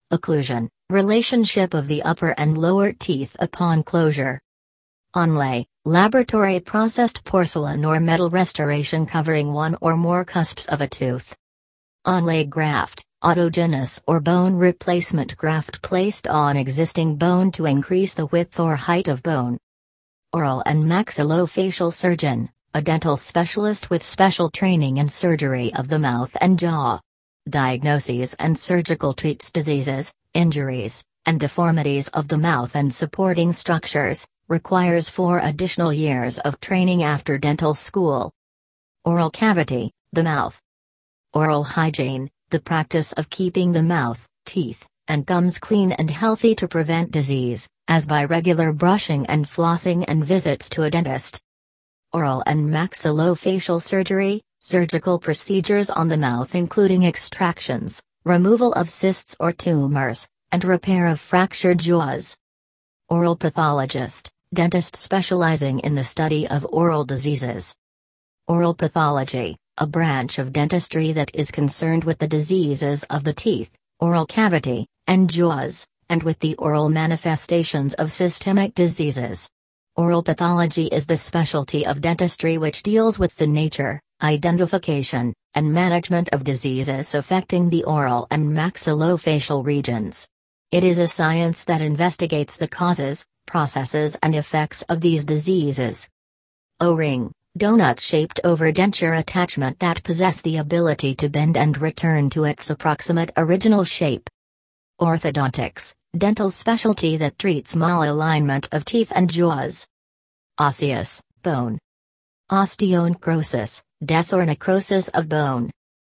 Occlusion, relationship of the upper and lower teeth upon closure. Onlay, laboratory processed porcelain or metal restoration covering one or more cusps of a tooth. Onlay graft, autogenous or bone replacement graft placed on existing bone to increase the width or height of bone. Oral and maxillofacial surgeon, a dental specialist with special training in surgery of the mouth and jaw. Diagnoses and surgical treats diseases, injuries, and deformities of the mouth and supporting structures, requires 4 additional years of training after dental school. Oral cavity, the mouth. Oral hygiene, the practice of keeping the mouth, teeth, and gums clean and healthy to prevent disease, as by regular brushing and flossing and visits to a dentist. Oral and maxillofacial surgery, surgical procedures on the mouth including extractions, removal of cysts or tumors, and repair of fractured jaws. Oral pathologist, dentist specializing in the study of oral diseases. Oral pathology, a branch of dentistry that is concerned with the diseases of the teeth, oral cavity, and jaws, and with the oral manifestations of systemic diseases. Oral pathology is the specialty of dentistry which deals with the nature, identification, and management of diseases affecting the oral and maxillofacial regions. It is a science that investigates the causes, processes and effects of these diseases. O-ring, donut-shaped overdenture attachment that possess the ability to bend and return to its approximate original shape. Orthodontics, dental specialty that treats malalignment of teeth and jaws. Osseous, bone. Osteonecrosis, death or necrosis of bone.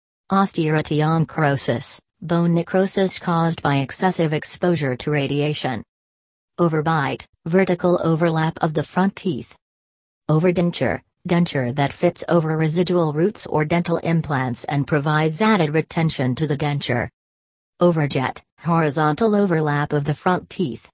Osteorectonecrosis, bone necrosis caused by excessive exposure to radiation. Overbite, vertical overlap of the front teeth. Overdenture, denture that fits over residual roots or dental implants and provides added retention to the denture. Overjet, horizontal overlap of the front teeth.